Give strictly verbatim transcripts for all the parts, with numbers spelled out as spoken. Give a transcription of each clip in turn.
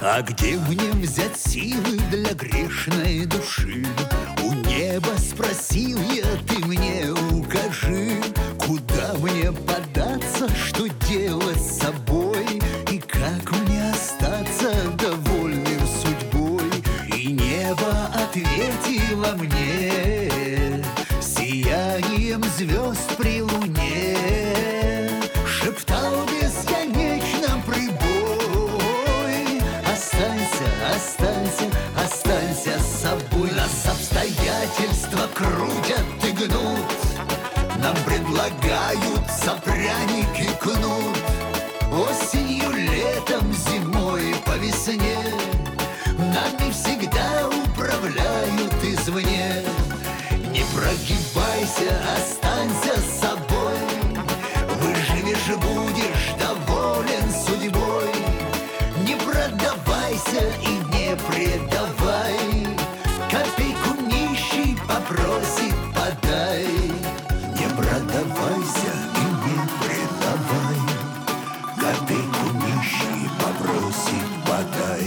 А где мне взять силы для грешной души? У неба спросил я, ты мне укажи, куда мне податься, что делать с собой, и как мне остаться довольным судьбой. И небо ответило мне сиянием звезд при луне, шептал бесконечно прибой: останься, останься, останься с собой. Нас обстоятельства крутят и гнут, нам предлагают за пряники кнут. Осенью, летом, зимой, по весне нами всегда управляют извне. Не прогибайся, останься с собой, выживешь, будешь доволен судьбой. Не продавайся и не предавай, копейку нищий попросит, подай. Не продавайся и не предавай, копейку нищий попросит, подай.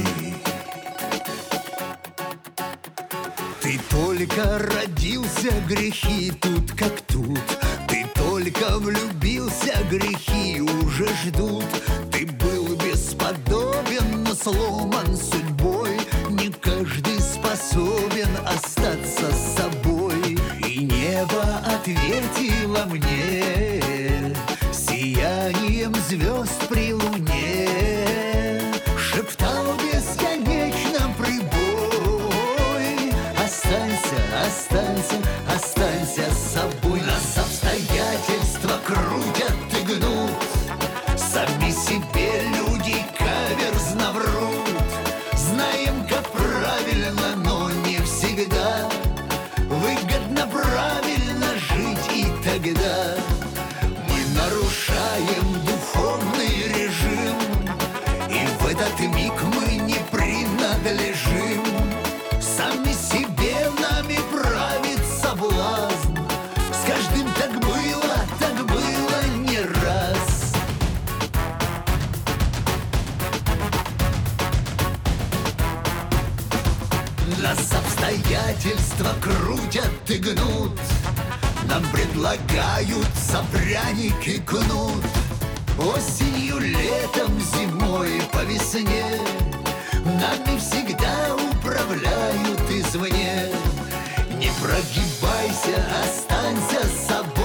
Ты только родился, грехи тут как тут. Ты только влюбился, грехи уже ждут. Ты был бесподобен, но сломан судьбой. Не каждый способен остаться с собой. И небо ответило мне сиянием звезд при луне, шептал бесконечно прибой: останься, останься, останься с собой. Нас обстоятельства крутят и гнут, сами себе люди каверзно врут. Знаем, как правильно, но не всегда выгодно правильно жить, и тогда мы нарушаем духовный режим, и в этот миг мы не принадлежим. Сами себе нами правит соблазн, с каждым так было, так было не раз. Нас обстоятельства крутят и гнут, нам предлагают за пряники кнут. Осенью, летом, зимой, по весне нами всегда управляют извне. Не прогибайся, останься с собой,